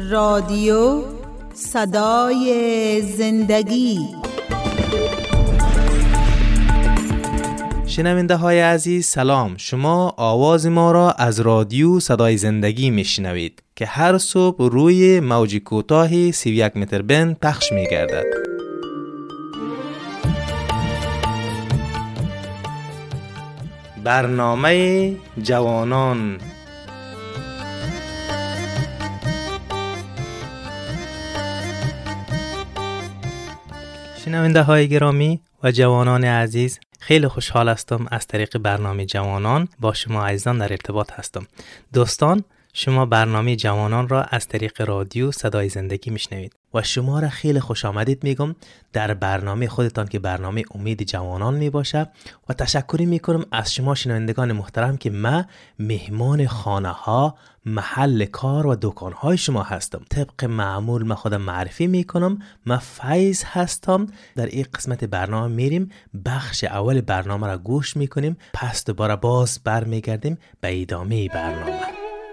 رادیو صدای زندگی. شنونده های عزیز سلام، شما آواز ما را از رادیو صدای زندگی میشنوید که هر صبح روی موج کوتاه 31 متر بند پخش میگردد. برنامه جوانان. شنونده های گرامی و جوانان عزیز، خیلی خوشحال هستم از طریق برنامه جوانان با شما عزیزان در ارتباط هستم. دوستان، شما برنامه جوانان را از طریق رادیو صدای زندگی میشنوید و شما را خیلی خوش آمدید میگم در برنامه خودتان که برنامه امید جوانان میباشه و تشکری میکنم از شما شنوندگان محترم که من مهمان خانه ها، محل کار و دکان های شما هستم. طبق معمول من خودم معرفی میکنم. من فیض هستم. در این قسمت برنامه میریم بخش اول برنامه را گوش میکنیم، پس دوباره باز برمیگردیم به ادامه برنامه.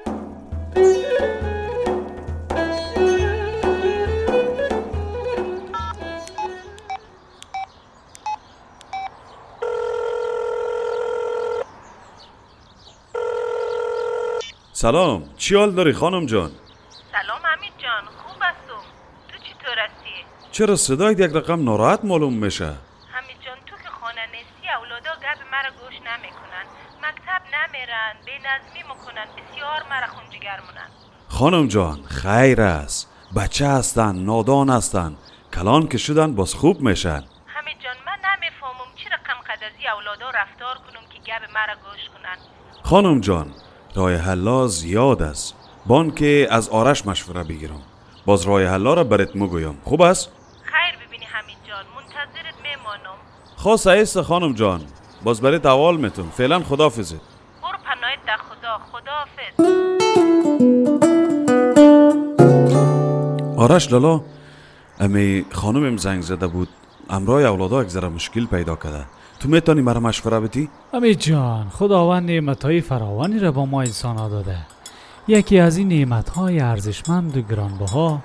سلام، چی حال داری خانم جان؟ سلام حمید جان، خوب هستم. تو چطور هستی؟ چرا صدایت یک رقم ناراحت معلوم میشه؟ حمید جان، تو که خانه نیستی اولادا گپ مرا گوش نمیکنن، مکتب نمیرن، بی نظمی میکنن، بسیار مرا خونجگر مونن. خانم جان خیر است، بچه هستن، نادان هستن، کلان که شدن باز خوب میشن. حمید جان، من نمیفهمم چی رقم قدازی اولادا رفتار کنم که گپ مرا گوش کنن. خانم جان راه حلا زیاد است، بان که از آرش مشوره بگیرم، باز راه حلا را برات میگویم. خوب است؟ خیر ببینی حمید جان، منتظرت میمانم. خاص ایست خانم جان، باز برات اول میتون. فعلا خداحافظ. برو پناهت در خدا. خداحافظ. آرش لالا، امی خانمم زنگ زده بود، امرای اولادا یک ذره مشکل پیدا کرده. تو میتونی مرا مشوره بدی؟ حمید جان، خداوند نعمتهای فراوانی را با ما انسان ها داده. یکی از این نعمتهای ارزشمند و گرانبها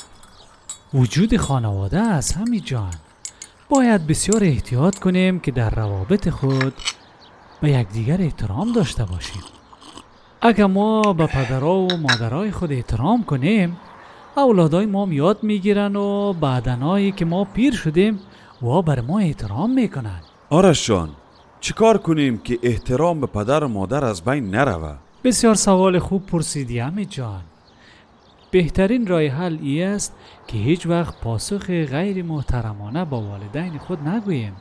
وجود خانواده است. حمید جان، باید بسیار احتیاط کنیم که در روابط خود به یکدیگر احترام داشته باشیم. اگر ما به پدرها و مادرای خود احترام کنیم، اولادای ما یاد میگیرن و بعدنایی که ما پیر شدیم و بر ما احترام میکنن. آرش جان، چیکار کنیم که احترام به پدر و مادر از بین نروه؟ بسیار سوال خوب پرسیدی حمید جان. بهترین راه حل ای است که هیچ وقت پاسخ غیر محترمانه با والدین خود نگوییم.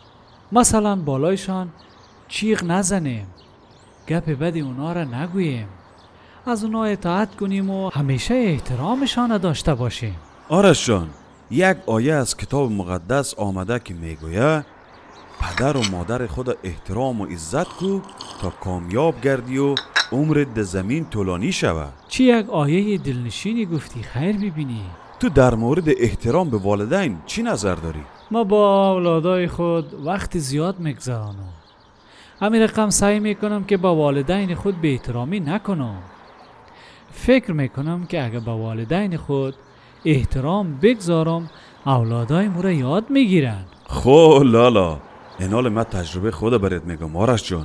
مثلا بالایشان چیغ نزنیم، گپ بد اونا را نگوییم، از اونا اطاعت کنیم و همیشه احترامشان داشته باشیم. آرش جان، یک آیه از کتاب مقدس آمده که میگوید پدر و مادر خود احترام و عزت کو تا کامیاب گردی و عمرت در زمین طولانی شود. چی یک آیه دلنشینی گفتی، خیر ببینی. تو در مورد احترام به والدین چی نظر داری؟ ما با اولادای خود وقت زیاد میگذرانم. همین رقم سعی میکنم که با والدین خود بی احترامی نکنم. فکر میکنم که اگر با والدین خود احترام بگذارم، اولادای مو را یاد میگیرن. خو لالا، اینال من تجربه خود برات میگم آرش جان.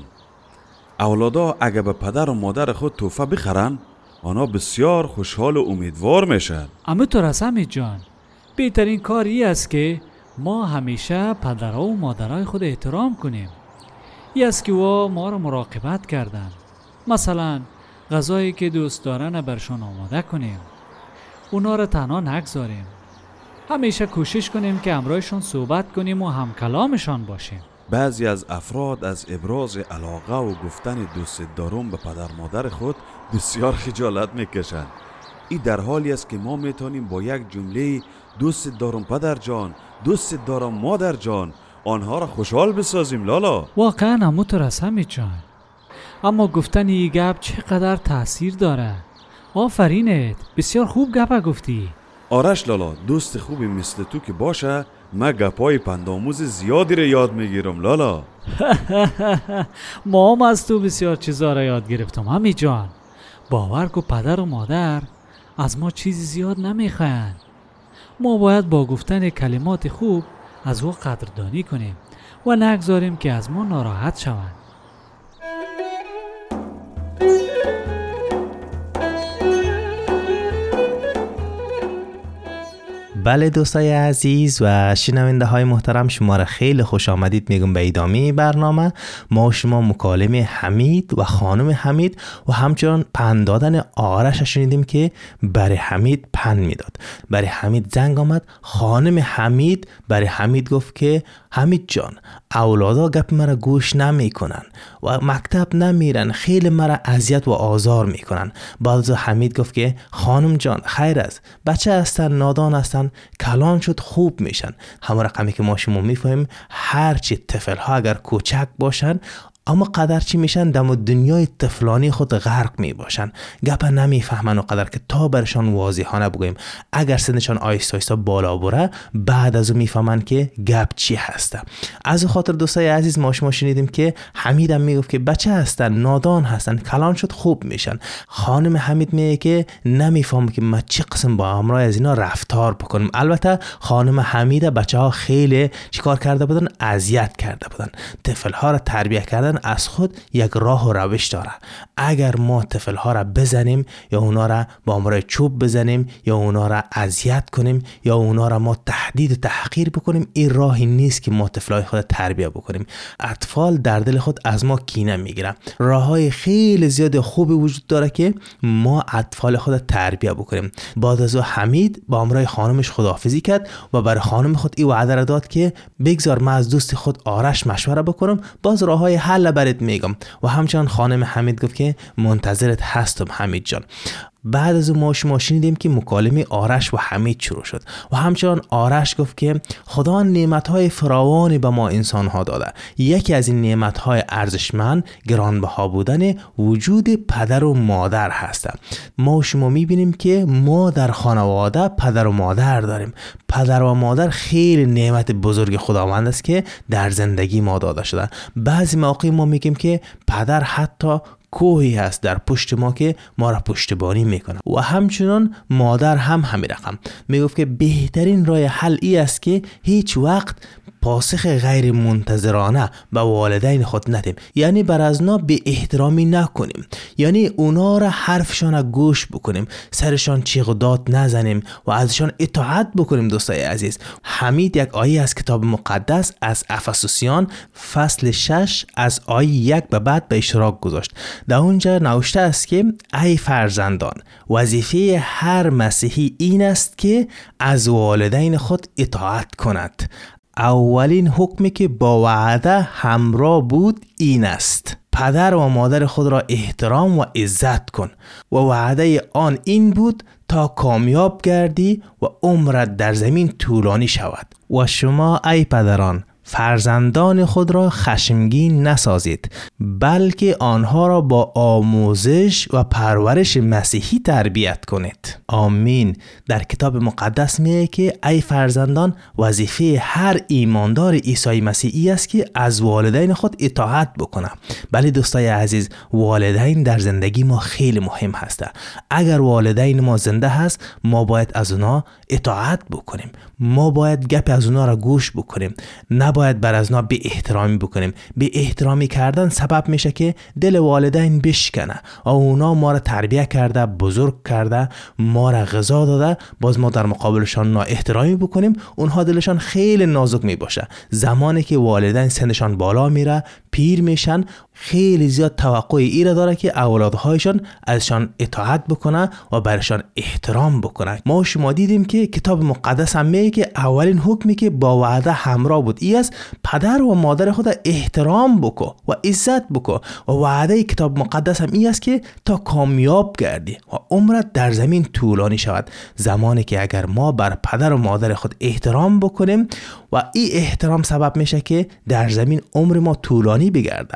اولادا اگه به پدر و مادر خود تحفه بخرن، آنها بسیار خوشحال و امیدوار میشن. اما تو رس حمید جان، بهترین کار ای است که ما همیشه پدرها و مادرای خود احترام کنیم. ای است که ما را مراقبت کردن. مثلا غذایی که دوست دارن برشان آماده کنیم، اونا را تنها نگذاریم. همیشه کوشش کنیم که همراهشان صحبت کنیم و هم کلامشان باشیم. بعضی از افراد از ابراز علاقه و گفتن دوست دارم به پدر مادر خود بسیار خجالت میکشند. این در حالی است که ما میتونیم با یک جمله دوست دارم پدر جان، دوست دارم مادر جان آنها را خوشحال بسازیم. لالا واقعا همونطور است حمید جان. اما گفتن این گپ چقدر تأثیر داره. آفرینت، بسیار خوب گپ گفتی. آرش لالا، دوست خوبی مثل تو که باشه، من گپای پندآموز زیادی رو یاد میگیرم لالا. ما هم از تو بسیار چیزا را یاد گرفتم حمید جان. باور کو پدر و مادر از ما چیزی زیاد نمیخواین. ما باید با گفتن کلمات خوب از او قدردانی کنیم و نگذاریم که از ما ناراحت شوند. بله دوستای عزیز و شنونده های محترم، شما را خیلی خوش آمدید میگم به ادامه برنامه. ما شما مکالمه حمید و خانم حمید و همچنان پند دادن آرش شنیدیم که برای حمید پند میداد. برای حمید زنگ آمد. خانم حمید برای حمید گفت که حمید جان، اولادا گپ مرا گوش نمیکنن و مکتب نمیرن، خیلی مرا اذیت و آزار میکنن. بعد حمید گفت که خانم جان خیر است، بچه هستن، نادان هستن، کلان شد خوب میشن. همه رقمی که ما شما میفهمیم هرچی طفل ها اگر کوچک باشن اما قدر چی میشن دم دنیای طفلانی خود غرق می باشن، گپ نمیفهمن و قدر که تا برشان واضحانه بگویم. اگر سنشان آیستا آیستا بالا بره بعد از اون میفهمن که گپ چی هسته. از خاطر دوستای عزیز ما شما شنیدیم که حمید هم میگفت که بچه هستن، نادان هستن، کلان شد خوب میشن. خانم حمید میگه که نمیفهم که ما چه قسم با امرای از اینا رفتار بکنیم. البته خانم حمید بچه ها خیلی چیکار کرده بودن؟ اذیت کرده بودن. طفل ها را تربیت کردن از خود یک راه و روش داره. اگر ما طفل ها را بزنیم یا اونا را با امرای چوب بزنیم یا اونا را اذیت کنیم یا اونا را ما تهدید و تحقیر بکنیم، این راهی نیست که ما طفلای خود تربیت بکنیم. اطفال در دل خود از ما کینه میگیرن. راههای خیلی زیاد خوبی وجود داره که ما اطفال خود تربیت بکنیم. بعد از حمید با امرای خانمش خداحافظی کرد و برای خانم خود این وعده را داد که بگذار من از دوست خود آرش مشوره بکنم، باز راههای حل برات میگم. و همچنان خانم حمید گفت که منتظرت هستم حمید جان. بعد از ما شما شنیدیم که مکالمه آرش و حمید شروع شد و همچنان آرش گفت که خدا نعمت‌های فراوانی به ما انسان‌ها داده. یکی از این نعمت‌های ارزشمند گرانبها بودن وجود پدر و مادر هست. ما شما می‌بینیم که ما در خانواده پدر و مادر داریم. پدر و مادر خیلی نعمت بزرگ خداوند است که در زندگی ما داده شده. بعضی مواقع ما میگیم که پدر حتی کوهی هست در پشت ما که ما را پشتیبانی میکنه و همچنان مادر هم همین رقم. میگفت که بهترین راه حل ای است که هیچ وقت پاسخ غیر منتظرانه به والدین خود ندیم، یعنی بر ازنا به احترامی نکنیم، یعنی اونا را حرفشان گوش بکنیم، سرشان چیغ و داد نزنیم و ازشان اطاعت بکنیم. دوستای عزیز، حمید یک آیه از کتاب مقدس از افسوسیان فصل 6 از آیه 1 به بعد به اشتراک گذاشت. در اونجا نوشته است که ای فرزندان، وظیفه هر مسیحی این است که از والدین خود اطاعت کند. اولین حکمی که با وعده همراه بود این است: پدر و مادر خود را احترام و عزت کن. و وعده آن این بود تا کامیاب گردی و عمرت در زمین طولانی شود. و شما ای پدران فرزندان خود را خشمگین نسازید، بلکه آنها را با آموزش و پرورش مسیحی تربیت کنید. آمین. در کتاب مقدس میگه که ای فرزندان، وظیفه هر ایماندار عیسی مسیحی است که از والدین خود اطاعت بکنه. بله دوستای عزیز، والدین در زندگی ما خیلی مهم هسته. اگر والدین ما زنده هست، ما باید از اونا اطاعت بکنیم. ما باید گپ از اونا را گوش بکنیم، نباید بر از اونا بی احترامی بکنیم. بی احترامی کردن سبب میشه که دل والدین بشکنه و اونا ما را تربیت کرده، بزرگ کرده، ما را غذا داده، باز ما در مقابلشان نا احترامی بکنیم، اونها دلشان خیلی نازک می باشه. زمانی که والدین سنشان بالا میره، پیر میشن، خیلی زیاد توقع ای را داره که اولادهایشان ازشان اطاعت بکنه و برشان احترام بکنه. ما شما دیدیم که کتاب مقدس هم میگه که اولین حکمی که با وعده همراه بود ای است: پدر و مادر خود احترام بکن و عزت بکن. و وعده کتاب مقدس هم ای است که تا کامیاب گردی و عمرت در زمین طولانی شود. زمانی که اگر ما بر پدر و مادر خود احترام بکنیم و این احترام سبب میشه که در زمین عمر ما طولانی بگرده. میبینیم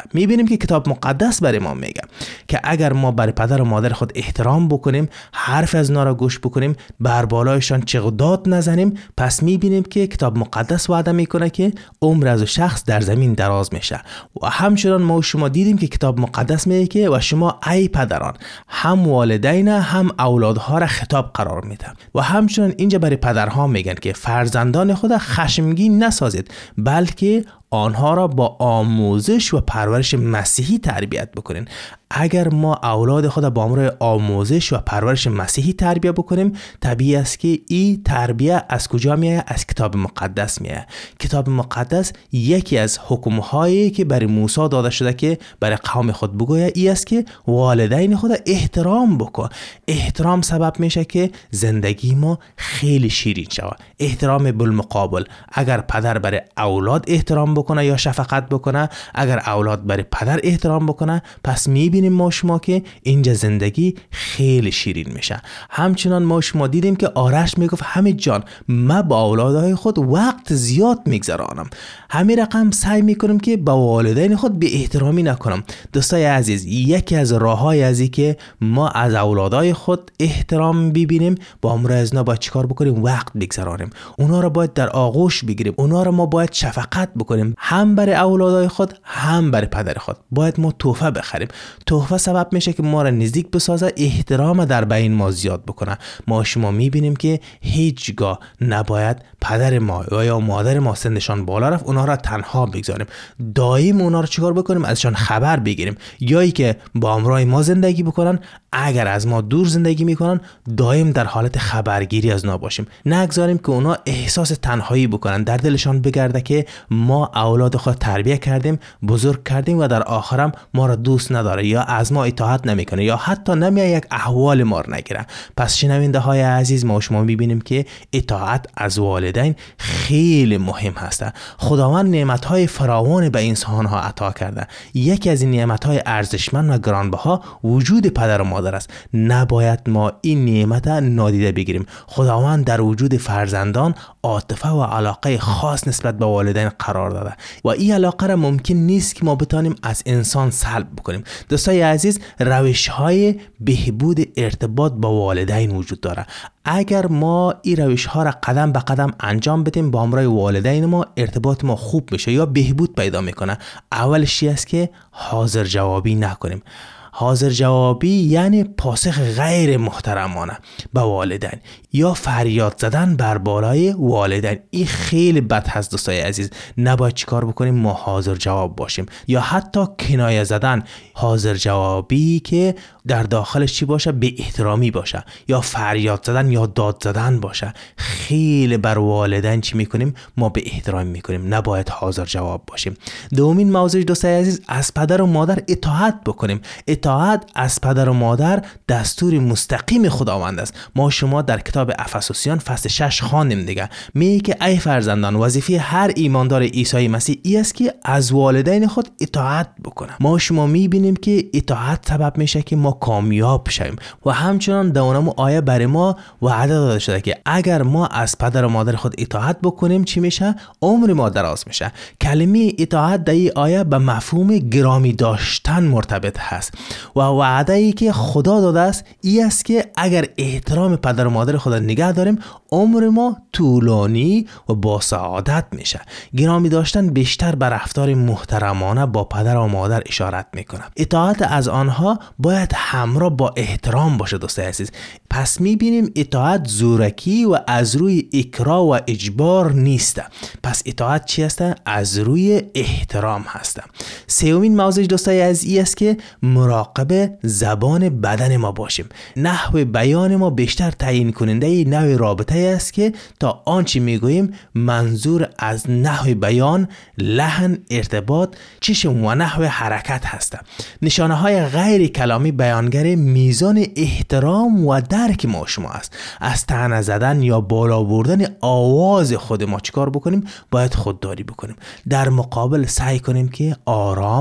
دیدیم که کتاب مقدس برای ما میگه که اگر ما برای پدر و مادر خود احترام بکنیم، حرف از اونا را گوش بکنیم، بر بالایشان چغداد نزنیم، پس میبینیم که کتاب مقدس وعده میکنه که عمر از شخص در زمین دراز میشه. و همچنان ما و شما دیدیم که کتاب مقدس میگه که و شما ای پدران هم والدین هم اولادها را خطاب قرار میده. و همچنان اینجا برای پدرها میگن که فرزندان خود خشمگین نسازید، بلکه آنها را با آموزش و پرورش مسیحی تربیت بکنین. اگر ما اولاد خود با امر آموزش و پرورش مسیحی تربیت بکنیم، طبیعی است که این تربیت از کجا میاد؟ از کتاب مقدس میاد. کتاب مقدس یکی از حکم‌هایی که برای موسی داده شده که برای قوم خود بگوید ای است که والدین خود احترام بکن. احترام سبب میشه که زندگی ما خیلی شیرین شود. احترام بالمقابل، اگر پدر برای اولاد احترام بکنه یا شفقت بکنه، اگر اولاد برای پدر احترام بکنه، پس میبینیم ما شما که اینجا زندگی خیلی شیرین میشه. همچنان ما شما دیدیم که آرش میگفت حمید جان من با اولادهای خود وقت زیاد میگذرانم، همین رقم سعی میکنم که با والدین خود به احترامی نکنم. دوستای عزیز، یکی از راههای ازی که ما از اولادهای خود احترام ببینیم، با امر از اونا باید چیکار بکنیم؟ وقت بگذرانیم. اونا رو باید در آغوش بگیریم، اونا رو ما باید شفقت بکنیم، هم برای اولادهای خود هم برای پدر خود. باید ما تحفه بخریم. تحفه سبب میشه که ما را نزدیک بسازه، احترام در بین ما زیاد بکنه. ما شما میبینیم که هیچگاه نباید پدر ما یا مادر ما سنشان بالا رفت اونا را تنها بگذاریم. دائم اونا را چیکار بکنیم؟ ازشان خبر بگیریم. یایی که با همراه ما زندگی بکنن، اگر از ما دور زندگی میکنن، دائم در حالت خبرگیری از اونا باشیم. نگذاریم که اونا احساس تنهایی بکنن، در دلشان بگرده که ما اولاد خود تربیت کردیم، بزرگ کردیم و در آخرم ما را دوست نداره یا از ما اطاعت نمیکنه یا حتی نمیاد یک احوال ما را نگیره. پس شنونده های عزیز، ما شما میبینیم که اطاعت از والدین خیلی مهم هسته. خداوند نعمت های فراوان به انسان ها عطا کرده. یکی از این نعمت های ارزشمند و گرانبها وجود پدر و مادر است. نباید ما این نعمت نادیده بگیریم. خداوند در وجود فرزندان عاطفه و علاقه خاص نسبت به والدین قرار داده و این علاقه را ممکن نیست که ما بتانیم از انسان سلب بکنیم. دوستای عزیز، روش‌های بهبود ارتباط با والدین وجود داره. اگر ما این روش‌ها را قدم به قدم انجام بدیم، با همراه والدین ما ارتباط ما خوب میشه یا بهبود پیدا میکنه. اولش چی است که حاضر جوابی نکنیم. حاضر جوابی یعنی پاسخ غیر محترمانه به والدین یا فریاد زدن بر بالای والدین. این خیلی بد هست دوستای عزیز. نباید چیکار بکنیم؟ ما حاضر جواب باشیم یا حتی کنایه زدن. حاضر جوابی که در داخلش چی باشه؟ به احترامی باشه یا فریاد زدن یا داد زدن باشه. خیلی بر والدین چی میکنیم؟ ما به احترام میکنیم. نباید حاضر جواب باشیم. دومین موضوع دوستای عزیز، از پدر و مادر اطاعت بکنیم. اطاعت از پدر و مادر دستور مستقیم خداوند است. ما شما در کتاب افسوسیان فصل 6 خواندیم دیگه. میگه که ای فرزندان، وظیفه هر ایماندار عیسی مسیح ای است که از والدین خود اطاعت بکنه. ما شما میبینیم که اطاعت سبب میشه که ما کامیاب شویم و همچنان در اونم آیه برای ما وعده داده شده که اگر ما از پدر و مادر خود اطاعت بکنیم چی میشه؟ عمر ما دراز میشه. کلمه اطاعت در این آیه به مفهوم گرامی داشتن مرتبط هست و وعده ای که خدا داده است ای است که اگر احترام پدر و مادر خود نگه داریم، عمر ما طولانی و با سعادت میشه. گرامی داشتن بیشتر به رفتار محترمانه با پدر و مادر اشارت میکنه. اطاعت از آنها باید همراه با احترام باشه دوستای عزیز. پس میبینیم اطاعت زورکی و از روی اکراه و اجبار نیست. پس اطاعت چی هست؟ از روی احترام هست. سومین موضوع دوستای عزیز است که مراقب زبان بدن ما باشیم. نحو بیان ما بیشتر تعیین کننده نوع رابطه است که تا آنچه میگوییم منظور از نحو بیان، لحن، ارتباط، چشم و نحو حرکت هست. نشانه های غیر کلامی بیانگر میزان احترام و درک ما شما است. از طعنه زدن یا بالا بردن آواز خود ما چیکار بکنیم؟ باید خودداری بکنیم. در مقابل سعی کنیم که آرام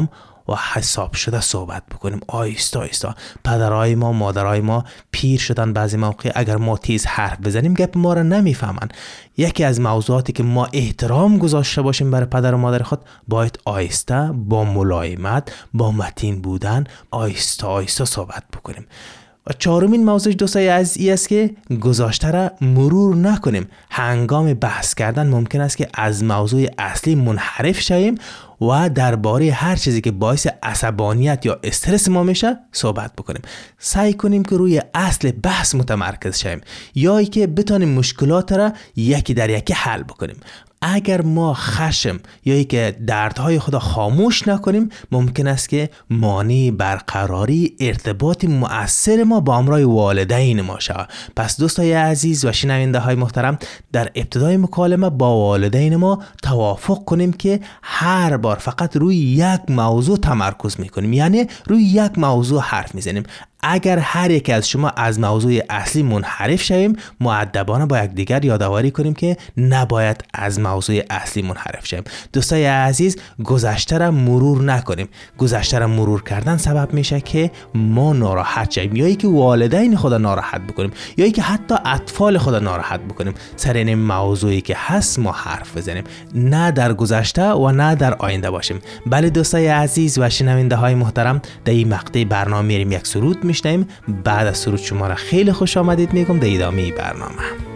و حساب شده صحبت بکنیم. آیستا آیستا. پدرای ما، مادرای ما پیر شدن، بعضی موقع اگر ما تیز حرف بزنیم گپ ما را نمیفهمن. یکی از موضوعاتی که ما احترام گذاشته باشیم برای پدر و مادر خود، باید آیسته، با ملایمت، با متین بودن، آیستا آیستا صحبت بکنیم. و چهارمین موضوع دوستای عزیز است که گذشته را مرور نکنیم. هنگام بحث کردن ممکن است که از موضوع اصلی منحرف شویم و درباره هر چیزی که باعث عصبانیت یا استرس ما میشه صحبت بکنیم. سعی کنیم که روی اصل بحث متمرکز شویم یا ای که بتونیم مشکلات را یکی در یکی حل بکنیم. اگر ما خشم یا ای که دردهای خدا خاموش نکنیم، ممکن است که مانع برقراری ارتباط مؤثر ما با همراه والدین ما شود. پس دوستای عزیز و شنونده های محترم، در ابتدای مکالمه با والدین ما توافق کنیم که هر بار فقط روی یک موضوع تمرکز میکنیم، یعنی روی یک موضوع حرف میزنیم. اگر هر یک از شما از موضوع اصلی منحرف شویم، مؤدبانه با یکدیگر یادآوری کنیم که نباید از موضوع اصلی منحرف شویم. دوستای عزیز، گذشته را مرور نکنیم. گذشته را مرور کردن سبب میشه که ما ناراحت شویم، یا اینکه والدین خود ناراحت بکنیم، یا اینکه حتی اطفال خود ناراحت بکنیم. سر این موضوعی که هست ما حرف بزنیم، نه در گذشته و نه در آینده باشیم. بله دوستای عزیز و شنونده های محترم، در این مقطع برنامه میریم یک سرود میشنیم. بعد از سرود شما را خیلی خوش آمدید میگم در ادامه برنامه.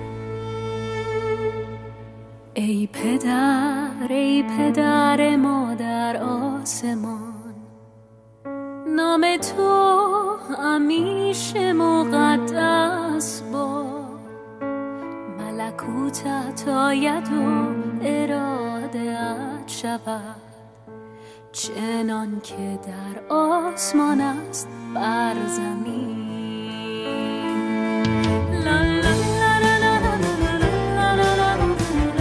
ای پدر ما در آسمان، نام تو همیشه مقدس با ملکوتت آید و اراده‌ات شود، چنان که در آسمان است بر زمین. لا لا لا لا لا لا لا لا لا لا.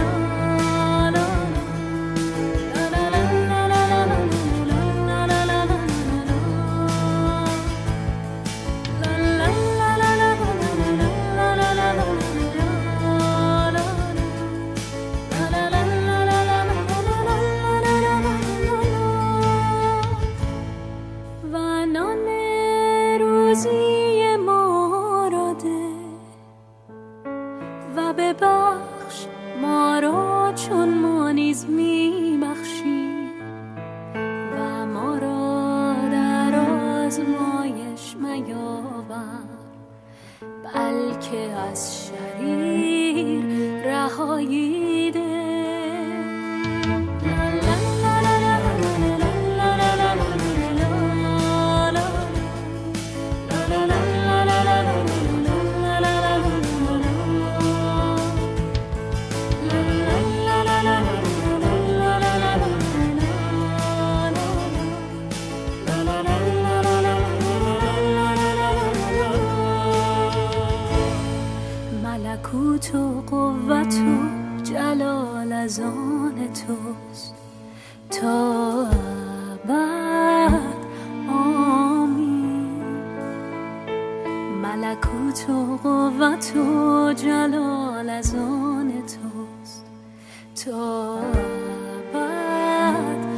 ببخش ما را چون ما نیز می بخشی و ما را در آزمایش میاور، بلکه از شریر رهایی ده. ملکوت و قوت و جلال از آن توست تا ابد. آمین. ملکوت و قوت و جلال از آن توست تا ابد.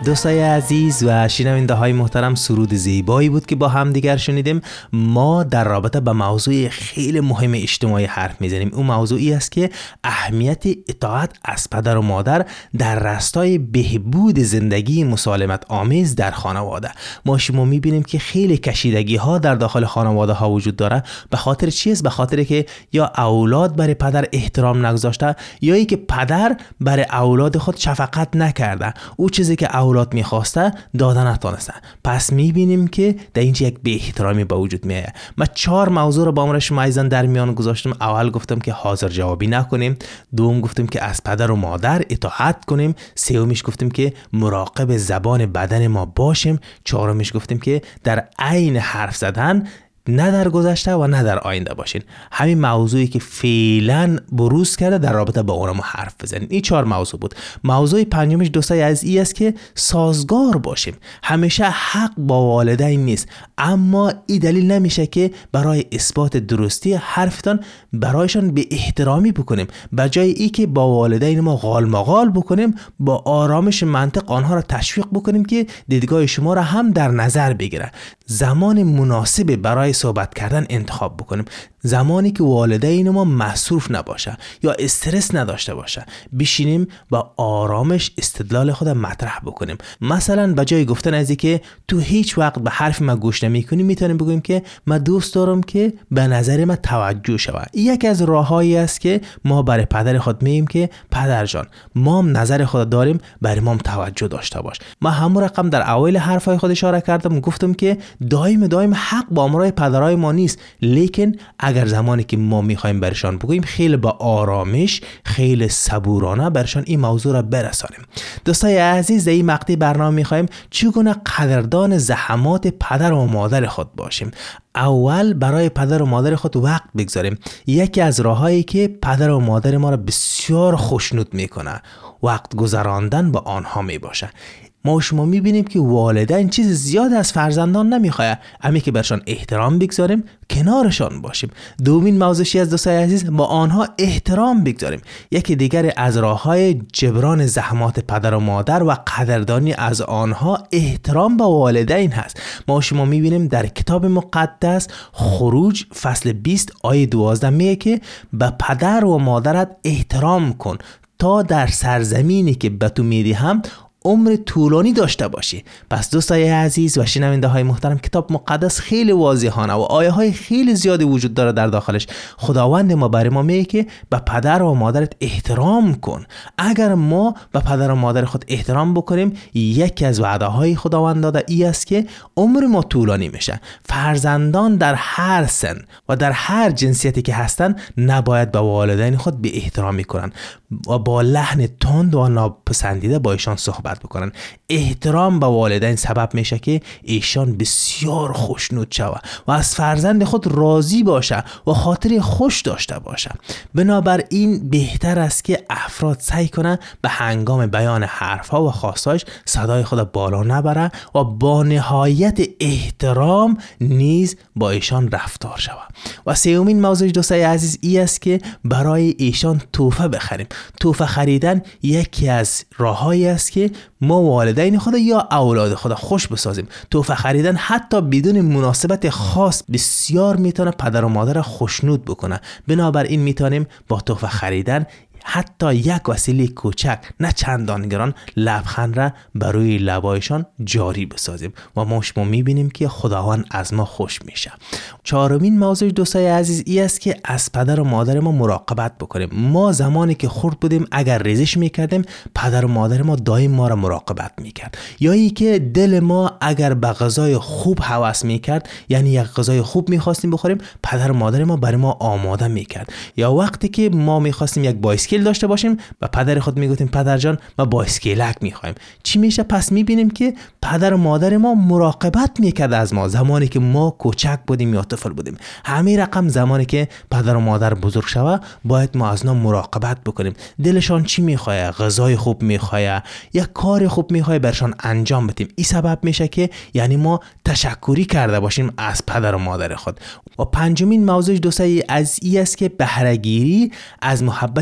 دوستای عزیز و شنونده های محترم، سرود زیبایی بود که با هم دیگر شنیدیم. ما در رابطه با موضوع خیلی مهم اجتماعی حرف میزنیم. اون موضوعی است که اهمیت اطاعت از پدر و مادر در راستای بهبود زندگی مسالمت آمیز در خانواده. ما شما میبینیم که خیلی کشیدگی ها در داخل خانواده ها وجود داره. به خاطر چیست؟ به خاطر که یا اولاد برای پدر احترام نگذاشته، یا ای که پدر برای اولاد خود شفقت نکرده. او چیزی که اولاد میخواسته داده نتونسته. پس میبینیم که در اینجا یک بی احترامی به وجود میاد. من 4 موضوع رو با امر شما عزیزان در میان گذاشتم. اول گفتم که حاضر جوابی نکنیم، دوم گفتم که از پدر و مادر اطاعت کنیم، سومیش گفتم که مراقب زبان بدن ما باشیم، چهارمیش گفتم که در عین حرف زدن نه در گذشته و نه در آینده باشین. همین موضوعی که فعلا بروز کرده در رابطه با اون ما حرف بزنیم. این 4 موضوع بود. موضوع پنجمش دوستای عزیز است که سازگار باشیم. همیشه حق با والدین نیست، اما این دلیل نمیشه که برای اثبات درستی حرفتان برایشان به احترامی بکنیم. بجای ای که با والدین ما غال مغال بکنیم، با آرامش منطق آنها را تشویق بکنیم که دیدگاه شما را هم در نظر بگیره. زمان مناسب برای صحبت کردن انتخاب بکنیم. زمانی که والدین ما مصروف نباشه یا استرس نداشته باشه، بشینیم با آرامش استدلال خود مطرح بکنیم. مثلا به جای گفتن از اینکه تو هیچ وقت به حرف ما گوش نمی‌کنی، میتونیم بگوییم که من دوست دارم که به نظر من توجه شود. یکی از راههایی است که ما برای پدر خود میگیم که پدر جان، ما هم نظر خود داریم، برای ما هم توجه داشته باش. ما همون رقم در اوایل حرفای خود اشاره کردم، گفتم که دائم حق با امرای پدرای ما نیست، لیکن اگر زمانی که ما میخوایم برشان بگوییم، خیلی با آرامش، خیلی صبورانه برشان این موضوع را برسانیم. دوستای عزیز، در این مقطع برنامه میخوایم چگونه قدردان زحمات پدر و مادر خود باشیم. اول برای پدر و مادر خود وقت بگذاریم. یکی از راهایی که پدر و مادر ما را بسیار خوشنود میکنه، وقت گذراندن با آنها میباشه. ما شما میبینیم که والدین چیز زیاد از فرزندان نمیخواه، امی که برشان احترام بگذاریم، کنارشان باشیم. دومین موضوعی از دوستای عزیز، با آنها احترام بگذاریم. یکی دیگر از راههای جبران زحمات پدر و مادر و قدردانی از آنها احترام به والدین هست. ما شما میبینیم در کتاب مقدس خروج فصل 20 آیه 12 میگه که به پدر و مادرت احترام کن تا در سرزمینی که به تو میدهم عمر طولانی داشته باشی. پس دوستای عزیز و شنونده های محترم، کتاب مقدس خیلی واضحانه و آیه های خیلی زیادی وجود داره در داخلش. خداوند ما برای ما میگه که به پدر و مادرت احترام کن. اگر ما به پدر و مادر خود احترام بکنیم، یکی از وعده های خداوند داده ای است که عمر ما طولانی میشه. فرزندان در هر سن و در هر جنسیتی که هستن نباید به والدین خود بی احترامی کنن و با لحن تند و ناپسندیده با ایشان صحبت بکنن. احترام به والدین سبب میشه که ایشان بسیار خوشنود شود و از فرزند خود راضی باشه و خاطر خوش داشته باشه. بنابراین بهتر است که افراد سعی کنن به هنگام بیان حرفها و خواستهایش صدای خود بالا نبره و با نهایت احترام نیز با ایشان رفتار شود. و سومین موضوع دوستای عزیز ای است که برای ایشان تحفه بخریم. تحفه خریدن یکی از راههایی است که ما والدین خود یا اولاد خود خوش بسازیم. تحفه خریدن حتی بدون مناسبت خاص بسیار میتونه پدر و مادر خوشنود بکنه. بنابراین میتونیم با تحفه خریدن حتی یک وسیله کوچک نه چندان گران لبخند را بر روی لبایشان جاری بسازیم و ما شما میبینیم که خداوند از ما خوش میشه. چهارمین موضوع دوستای عزیز ای است که از پدر و مادر ما مراقبت بکنیم. ما زمانی که خرد بودیم اگر ریزش میکردیم، پدر و مادر ما دائم ما را مراقبت میکرد. یا ای که دل ما اگر به غذای خوب هوس میکرد، یعنی یک غذای خوب میخواستیم بخوریم، پدر و مادر ما برای ما آماده میکرد. یا وقتی که ما میخواستیم یک بایسکل داشته باشیم، با پدر خود میگفتیم پدر جان ما بایسکلک میخوایم. چی میشه؟ پس میبینیم که پدر و مادر ما مراقبت میکرد از ما زمانی که ما کوچک بودیم یا طفل بودیم. همین رقم زمانی که پدر و مادر بزرگ شوه باید ما از نام مراقبت بکنیم. دلشان چی میخواه؟ غذای خوب میخواه، یک کار خوب میخواه، برشان انجام بدیم. این سبب میشه که یعنی ما تشکری کرده باشیم از پدر و مادر خود. و پنجمین موضوع دوستای عزیز است که بهره‌گیری از محبت کلام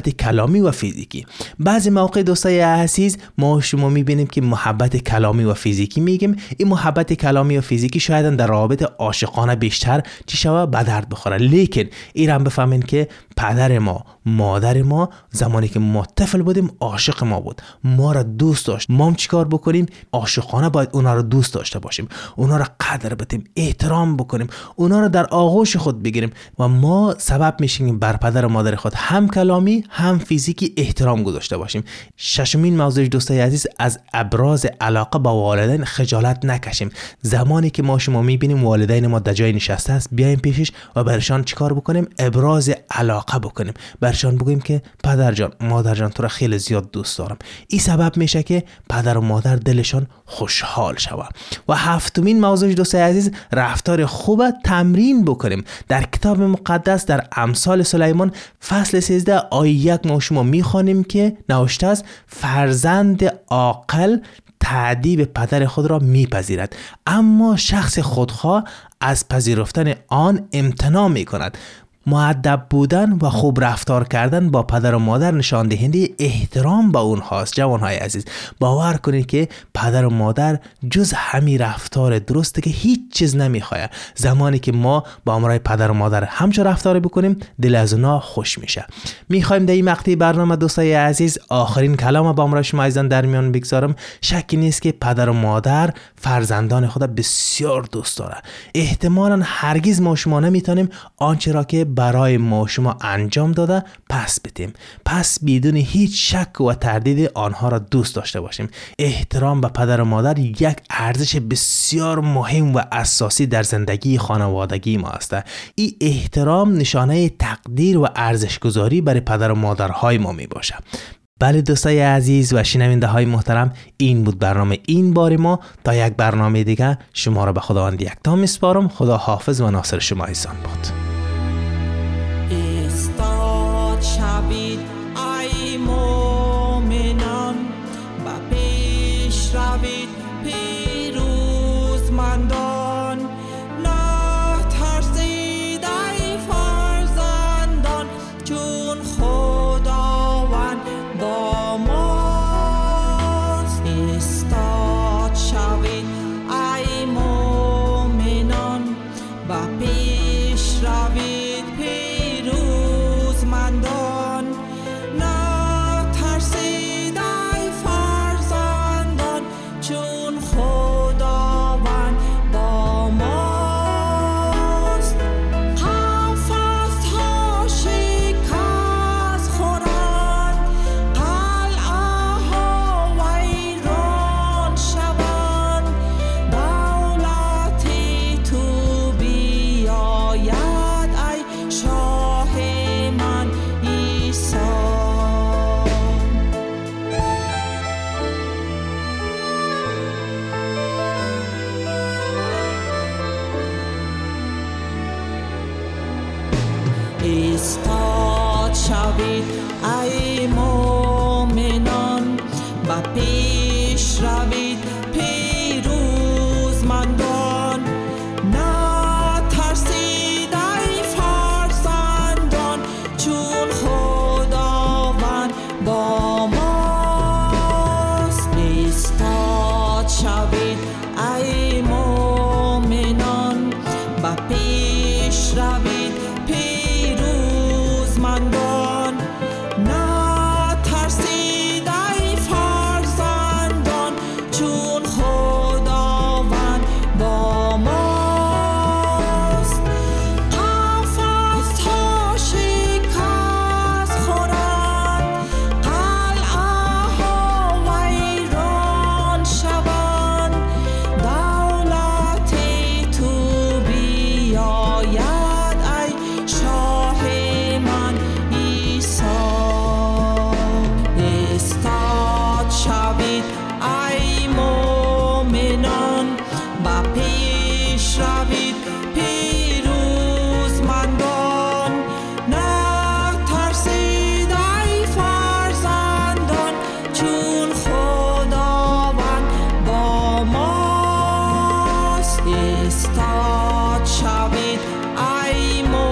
کلامی و فیزیکی. بعضی مواقع دوستای عزیز ما شما میبینیم که محبت کلامی و فیزیکی میگیم. این محبت کلامی و فیزیکی شاید در روابط عاشقانه بیشتر چی شوه به درد بخوره، لیکن این هم بفهمین که پدر ما، مادر ما زمانی که ما طفل بودیم عاشق ما بود، ما را دوست داشت. ما هم چیکار بکنیم؟ عاشقانه باید اونا را دوست داشته باشیم، اونا را قدر بدیم، احترام بکنیم، اونا را در آغوش خود بگیریم و ما سبب میشیم بر پدر و مادر خود هم کلامی هم فیزیکی احترام گذاشته باشیم. ششمین موضوع دوستای عزیز، از ابراز علاقه با والدین خجالت نکشیم. زمانی که ما شما میبینیم والدین ما در جای نشسته است، بیایم پیشش و برشان چیکار بکنیم؟ ابراز علاقه بکنیم، برشان بگوییم که پدر جان، مادر جان، تو را خیلی زیاد دوست دارم. این سبب میشه که پدر و مادر دلشان خوشحال شود. و هفتمین موضوع دوستای عزیز، رفتار خوب تمرین بکنیم. در کتاب مقدس در امثال سلیمان فصل 13 آیه 1 ما شما میخوانیم که نوشته است فرزند عاقل تعدیب پدر خود را میپذیرد، اما شخص خودخواه از پذیرفتن آن امتناع میکند. مؤدب بودن و خوب رفتار کردن با پدر و مادر نشان دهنده احترام با اونهاست. جوانهای عزیز، باور کنید که پدر و مادر جز همین رفتار درسته که هیچ چیز نمیخواد. زمانی که ما با امرای پدر و مادر همچون رفتار بکنیم، دل از اونا خوش میشه. میخوایم در این مقطع برنامه دوستای عزیز آخرین کلام با امرای شما عزیزان در میان بگذارم. شکی نیست که پدر و مادر فرزندان خود بسیار دوست داره. احتمالاً هرگز ما شما نمیتونیم آنچه را که برای ما شما انجام داده پس بدیم. پس بدون هیچ شک و تردید آنها را دوست داشته باشیم. احترام به پدر و مادر یک ارزش بسیار مهم و اساسی در زندگی خانوادگی ما است. این احترام نشانه تقدیر و ارزش گذاری برای پدر و مادرهای ما می باشه. بله دوستای عزیز و شنونده های محترم، این بود برنامه این بار ما. تا یک برنامه دیگه شما را به خداوند یکتا میسپارم. خدا حافظ و ناصر شما عزیزان باد. شوید ای مومنان و پیش روید پیروزمندان، نترسید ای فرزندان چون خداوند با ماست. استاد شوید ای مومنان و پیش روید پیروزمندان، نترسید ای فرزندان چون خداوند با ماست. قفس‌ها شکست خورند، قلعه‌ها ویران شوند، دولتی تو بیاید ای شاه من عیسی. استاد شوید ای مومنان و پیش روید پیروزمندان، نترسید ای فرزندان چون خداوند با ماست. استاد شوید ای مومنان و پیش روید پیروزمندان، نترسید ای فرزندان چون خداوند با ماست. قفس‌ها شکست خورند، قلعه‌ها ویران شوند، دولتی تو بیاید ای شاه من عیسی. استاد شوید ای مومنان و پیش روید پیروزمندان، نترسید ای فرزندان چون خداوند با ماست. استاد شوید ای